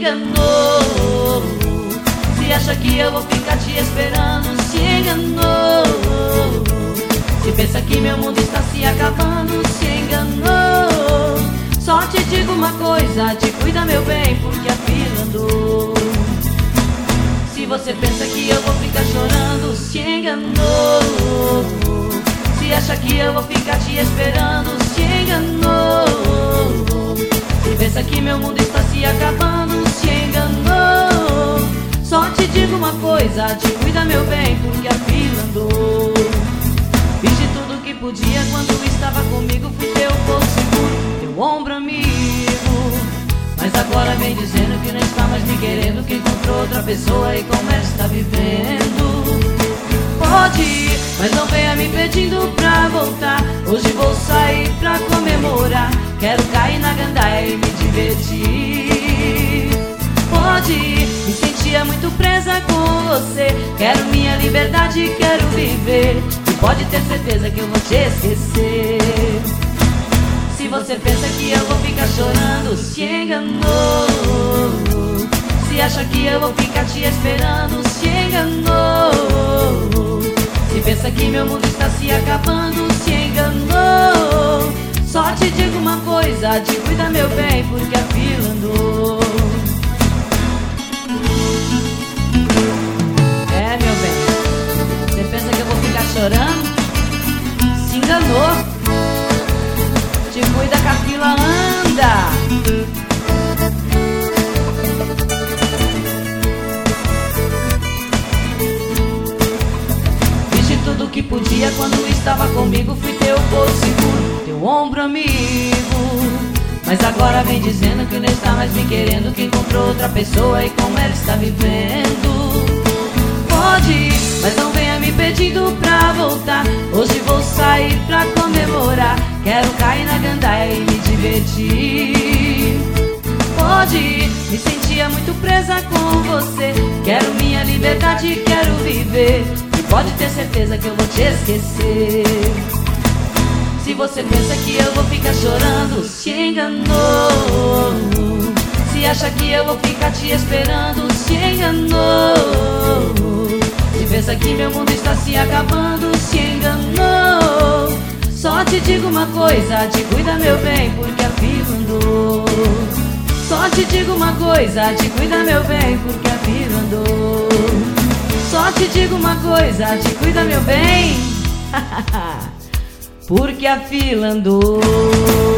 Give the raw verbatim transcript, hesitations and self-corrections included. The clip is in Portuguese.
enganou. Se acha que eu vou ficar te esperando, se enganou. Se pensa que meu mundo está se acabando, se enganou. Só te digo uma coisa, te cuida meu bem, porque a fila andou. Se você pensa que eu vou ficar chorando, se enganou. Se acha que eu vou ficar te esperando, se enganou. Se pensa que meu mundo está se acabando, se enganou. Só te digo uma coisa, te cuida meu bem, porque a fila andou. Fiz de tudo que podia quando estava comigo, fui teu porto seguro, teu ombro amigo. Mas agora vem dizendo que não está mais me querendo, que encontrou outra pessoa e como ela está vivendo. Pode ir, mas não venha me pedindo pra voltar. Hoje vou sair pra comemorar, quero cair na gandaia e me divertir. Pode ir, me sentia muito presa com você, quero minha liberdade, quero viver. E pode ter certeza que eu vou te esquecer. Se você pensa que eu vou ficar chorando, se enganou. Se acha que eu vou ficar te esperando, se enganou. Se pensa que meu mundo está se acabando, se enganou. Só te digo uma coisa, te cuida meu bem, porque a fila andou. É meu bem, você pensa que eu vou ficar chorando? Se enganou. Te cuida que a fila anda. Fiz de tudo que podia quando estava comigo, fui teu porto seguro, teu ombro amigo. Mas agora vem dizendo que não está mais me querendo, que encontrou outra pessoa e como ela está vivendo. Pode ir, mas não venha me pedindo pra voltar. Hoje vou sair pra comemorar, quero cair na gandaia e me divertir. Pode ir, me sentia muito presa com você, quero minha liberdade, quero viver. E pode ter certeza que eu vou te esquecer. Se você pensa que eu vou ficar chorando, se enganou. Se acha que eu vou ficar te esperando, se enganou. Se pensa que meu mundo está se acabando, se enganou. Só te digo uma coisa, te cuida meu bem, porque a fila andou. Só te digo uma coisa, te cuida meu bem, porque a fila andou. Só te digo uma coisa, te cuida meu bem, porque a fila andou.